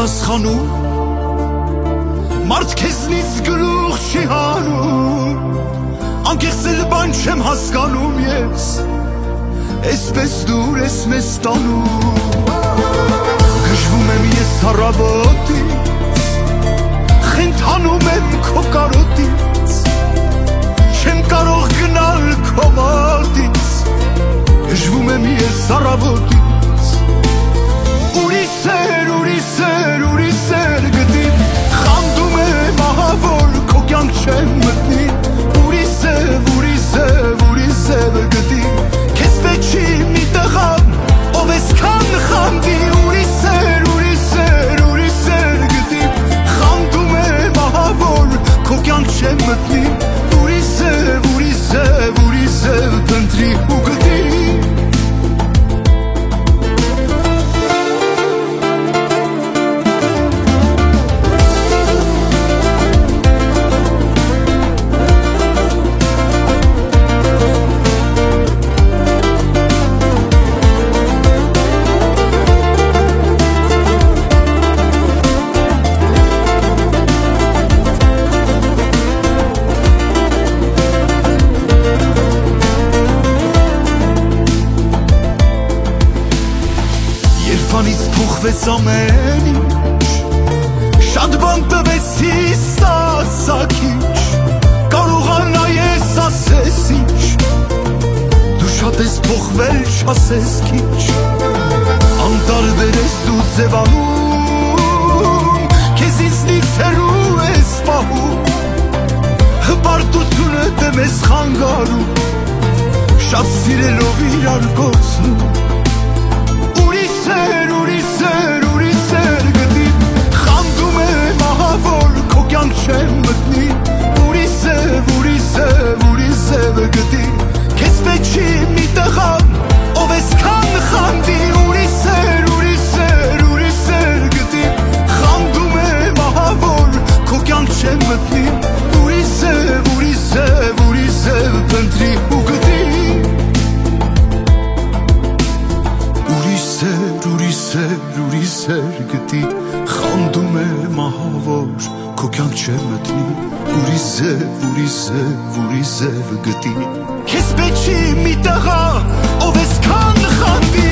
պատասխանում, մարդ քեզնից գլուխ չի հանում, անկեղծել բան չեմ հասկանում ես, էսպես դուր ես մեզ տանում, գժվում եմ ես առավոտից, խենթանում եմ քո կարոտից, չեմ կարող գնալ քո մոտից, գժվում եմ ես առավոտից, ուրի սեր գտին, խանդում եմ ահա որ քո կյանք չեմ մտնի, ուրի սև գտին, քեզ պետք չի մի տղան, ով էսքան խանդի, ուրի սեր գտին, խանդում եմ ահա որ քո կյանք չեմ մտնի, ուրի սև փնտրի ու գտի. Երբանից փոխվեց ամեն ինչ, շատ բան տվեցի ստացա քիչ, կարողանա ես ասես ինչ, դու շատ ես փոխվել չասես քիչ, անտարբեր ես դու ձևանում, քեզ ինձնից հեռու ես պահում, հպարտությունը դեմ ես խանգարում, շատ սիրելով իրար կորցնում, ուրի սեր գտին, խանդում եմ ահա որ քո կյանք չեմ մտնի, ուրի սև գտին, քեզ պետք չի մի տղան, ով էսքան խանդի, ուրի սեր գտին, խանդում եմ ահա որ քո կյանք չեմ մտնի, ուրի սև փնտրի ու գտի. Ուրի սեր գտի, խանդում եմ ահա որ քո կյանք չեմ մտնի, ուրի սև գտի, քեզ պետք չի մի տղա, ով էսքան խանդի,